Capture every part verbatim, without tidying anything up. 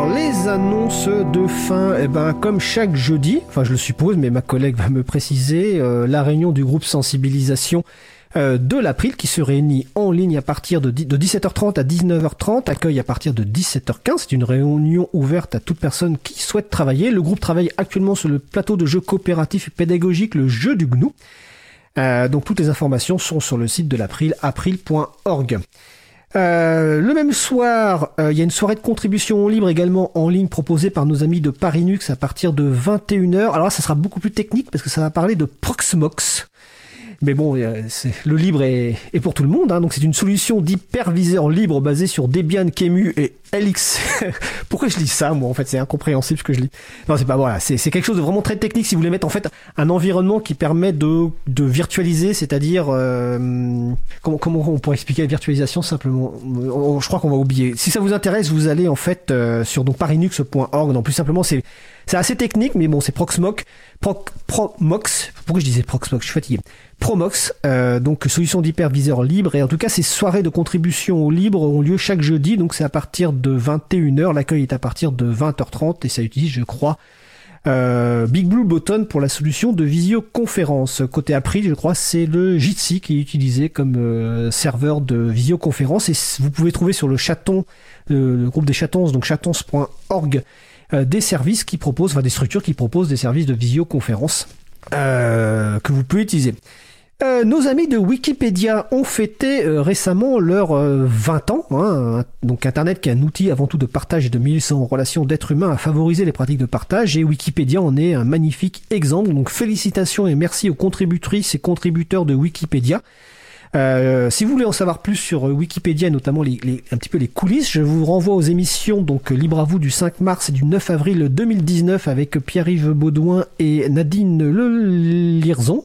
les annonces de fin, eh ben, comme chaque jeudi, enfin je le suppose, mais ma collègue va me préciser, euh, la réunion du groupe sensibilisation euh, de l'April qui se réunit en ligne à partir de, de dix-sept heures trente à dix-neuf heures trente, accueille à partir de dix-sept heures quinze. C'est une réunion ouverte à toute personne qui souhaite travailler. Le groupe travaille actuellement sur le plateau de jeux coopératifs et pédagogiques, le jeu du gnou. Euh, donc toutes les informations sont sur le site de l'April, april point org. Euh, le même soir, il euh, y a une soirée de contribution libre également en ligne proposée par nos amis de Parinux à partir de vingt et une heures. Alors là, ça sera beaucoup plus technique parce que ça va parler de Proxmox. Mais bon, euh, c'est, le libre est, est pour tout le monde, hein, donc c'est une solution d'hyperviseur libre basée sur Debian, Qemu et L X. Pourquoi je lis ça, moi, en fait, c'est incompréhensible ce que je lis. Non, c'est pas, voilà, c'est, c'est quelque chose de vraiment très technique si vous voulez mettre, en fait, un environnement qui permet de, de virtualiser, c'est-à-dire, euh, comment, comment on pourrait expliquer la virtualisation simplement? Je crois qu'on va oublier. Si ça vous intéresse, vous allez, en fait, euh, sur donc parinux point org. Non, plus simplement, c'est, c'est assez technique, mais bon, c'est Proxmox. Proc, Promox. Pourquoi je disais Proxmox? Je suis fatigué. Promox, euh, donc solution d'hyperviseur libre. Et en tout cas, ces soirées de contribution au libre ont lieu chaque jeudi. Donc c'est à partir de vingt et une heures. L'accueil est à partir de vingt heures trente. Et ça utilise, je crois, euh, Big Blue Button pour la solution de visioconférence. Côté April, je crois, c'est le Jitsi qui est utilisé comme euh, serveur de visioconférence. Et vous pouvez trouver sur le chaton, le, le groupe des chatons, donc chatons point org, euh, des services qui proposent, enfin des structures qui proposent des services de visioconférence euh, que vous pouvez utiliser. Euh, nos amis de Wikipédia ont fêté euh, récemment leurs euh, vingt ans. Hein, donc Internet qui est un outil avant tout de partage et de mise en relation d'êtres humains à favoriser les pratiques de partage, et Wikipédia en est un magnifique exemple. Donc félicitations et merci aux contributrices et contributeurs de Wikipédia. Euh, si vous voulez en savoir plus sur Wikipédia, notamment les, les, un petit peu les coulisses, je vous renvoie aux émissions donc Libre à vous du cinq mars et du neuf avril deux mille dix-neuf avec Pierre-Yves Baudouin et Nadine Le Lirzon.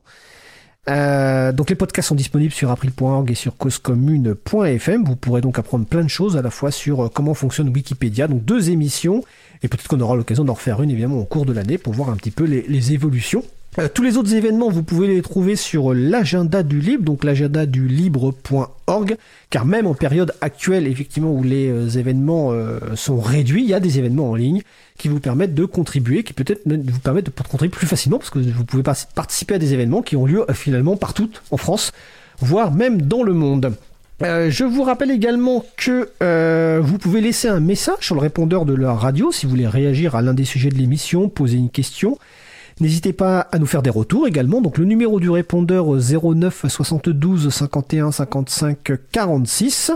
Euh, donc les podcasts sont disponibles sur april point org et sur causecommune point f m. Vous pourrez donc apprendre plein de choses à la fois sur comment fonctionne Wikipédia, donc deux émissions, et peut-être qu'on aura l'occasion d'en refaire une évidemment au cours de l'année pour voir un petit peu les, les évolutions. Euh, tous les autres événements, vous pouvez les trouver sur l'agenda du libre, donc l'agenda du libre point org, car même en période actuelle, effectivement, où les euh, événements euh, sont réduits, il y a des événements en ligne qui vous permettent de contribuer, qui peut-être vous permettent de contribuer plus facilement, parce que vous pouvez participer à des événements qui ont lieu euh, finalement partout en France, voire même dans le monde. Euh, je vous rappelle également que euh, vous pouvez laisser un message sur le répondeur de la radio si vous voulez réagir à l'un des sujets de l'émission, poser une question. N'hésitez pas à nous faire des retours également. Donc le numéro du répondeur zéro neuf soixante-douze cinquante et un cinquante-cinq quarante-six.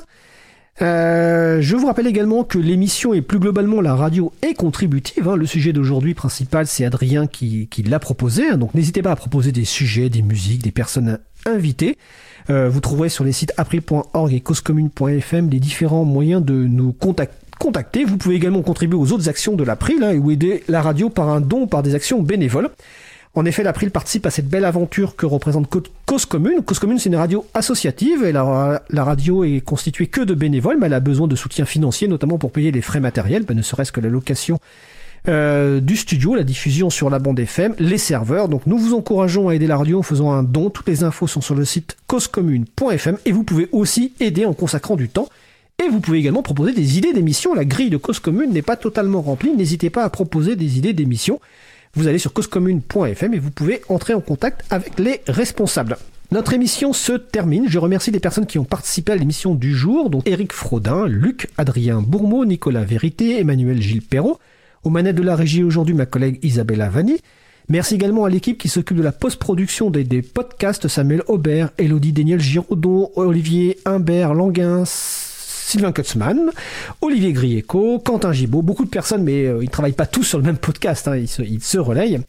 Euh, je vous rappelle également que l'émission et plus globalement la radio est contributive. Hein. Le sujet d'aujourd'hui principal, c'est Adrien qui, qui l'a proposé. Hein. Donc n'hésitez pas à proposer des sujets, des musiques, des personnes invitées. Euh, vous trouverez sur les sites april point org et causecommune point f m les différents moyens de nous contacter. Contacter. Vous pouvez également contribuer aux autres actions de l'April hein, ou aider la radio par un don ou par des actions bénévoles. En effet, l'April participe à cette belle aventure que représente Cause Commune. Cause Commune, c'est une radio associative et la, la radio est constituée que de bénévoles, mais elle a besoin de soutien financier, notamment pour payer les frais matériels, ben, ne serait-ce que la location euh, du studio, la diffusion sur la bande F M, les serveurs. Donc nous vous encourageons à aider la radio en faisant un don. Toutes les infos sont sur le site causecommune point f m et vous pouvez aussi aider en consacrant du temps. Et vous pouvez également proposer des idées d'émissions. La grille de Cause Commune n'est pas totalement remplie. N'hésitez pas à proposer des idées d'émissions. Vous allez sur causecommune point f m et vous pouvez entrer en contact avec les responsables. Notre émission se termine. Je remercie les personnes qui ont participé à l'émission du jour, donc Éric Frodin, Luc, Adrien Bourmeau, Nicolas Vérité, Emmanuel Gilles Perrault. Aux manettes de la régie aujourd'hui, ma collègue Isabella Vanni. Merci également à l'équipe qui s'occupe de la post-production des, des podcasts, Samuel Aubert, Élodie Déniel-Giraudon, Olivier Humbert, Languin, Sylvain Kutzmann, Olivier Grieco, Quentin Gibaud, beaucoup de personnes, mais euh, ils ne travaillent pas tous sur le même podcast, hein, ils, se, ils se relayent.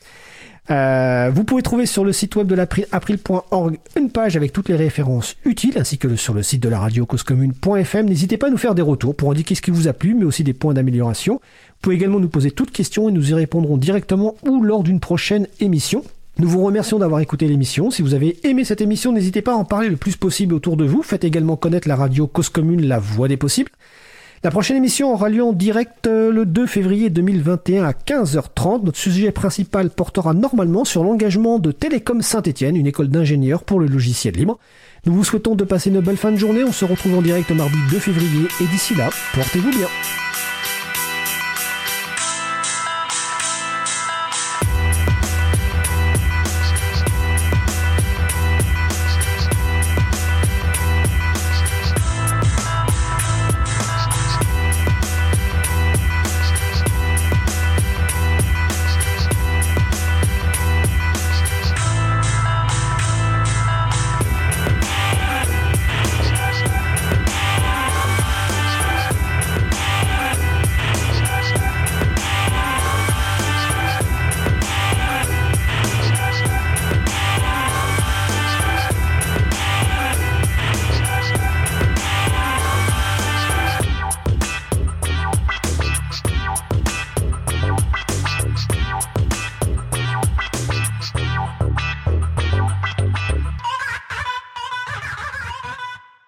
Euh, vous pouvez trouver sur le site web de l'April, april point org, une page avec toutes les références utiles, ainsi que sur le site de la radio causecommune point f m. N'hésitez pas à nous faire des retours pour indiquer ce qui vous a plu, mais aussi des points d'amélioration. Vous pouvez également nous poser toutes questions et nous y répondrons directement ou lors d'une prochaine émission. Nous vous remercions d'avoir écouté l'émission. Si vous avez aimé cette émission, n'hésitez pas à en parler le plus possible autour de vous. Faites également connaître la radio Cause Commune, la voix des possibles. La prochaine émission aura lieu en direct le deux février deux mille vingt et un à quinze heures trente. Notre sujet principal portera normalement sur l'engagement de Télécom Saint-Étienne, une école d'ingénieurs pour le logiciel libre. Nous vous souhaitons de passer une belle fin de journée. On se retrouve en direct mardi deux février et d'ici là, portez-vous bien.